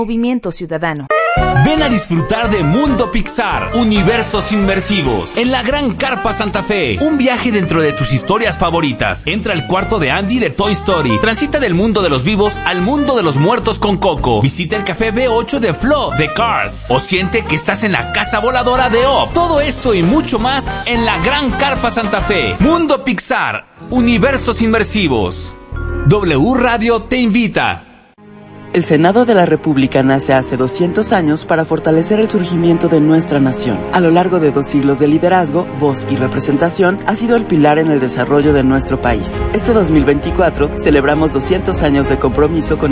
Movimiento Ciudadano. Ven a disfrutar de Mundo Pixar, universos inmersivos, en la Gran Carpa Santa Fe. Un viaje dentro de tus historias favoritas. Entra al cuarto de Andy de Toy Story. Transita del mundo de los vivos al mundo de los muertos con Coco. Visita el café B8 de Flo de Cars. O siente que estás en la casa voladora de Up. Todo esto y mucho más en la Gran Carpa Santa Fe. Mundo Pixar, universos inmersivos. W Radio te invita. El Senado de la República nace hace 200 años para fortalecer el surgimiento de nuestra nación. A lo largo de 2 siglos de liderazgo, voz y representación, ha sido el pilar en el desarrollo de nuestro país. Este 2024 celebramos 200 años de compromiso con